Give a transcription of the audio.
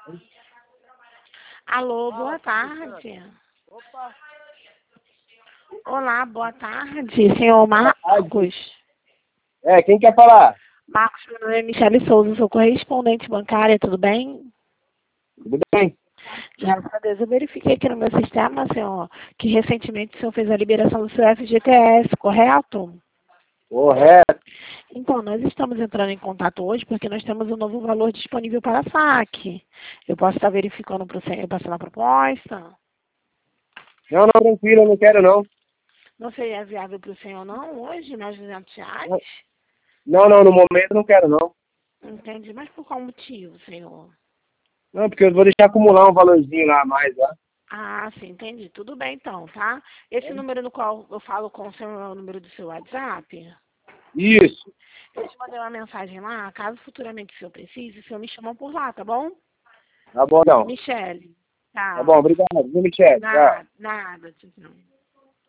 Alô, boa tarde. Opa, Olá, boa tarde, senhor Marcos. quem quer falar? Marcos, meu nome é Michele Souza, sou correspondente bancária, tudo bem? Tudo bem? Graças a Deus, eu verifiquei aqui no meu sistema, senhor, que recentemente o senhor fez a liberação do seu FGTS, correto? Correto. Então, nós estamos entrando em contato hoje porque nós temos um novo valor disponível para saque. Eu posso estar verificando para o senhor, passando a proposta? Não, tranquilo, eu não quero não. Não seria viável para o senhor não hoje, mais R$ 200? Não, no momento eu não quero não. Entendi, mas por qual motivo, senhor? Não, porque eu vou deixar acumular um valorzinho lá a mais lá. Ah, sim, entendi. Tudo bem então, tá? Esse número no qual eu falo com o senhor é o número do seu WhatsApp? Isso. Eu te mandei uma mensagem lá, caso futuramente o senhor precise, o senhor me chama por lá, tá bom? Tá bom, não. Michele. Tá bom, Tá. obrigado, viu, Michele? Tchau. Nada, tchau.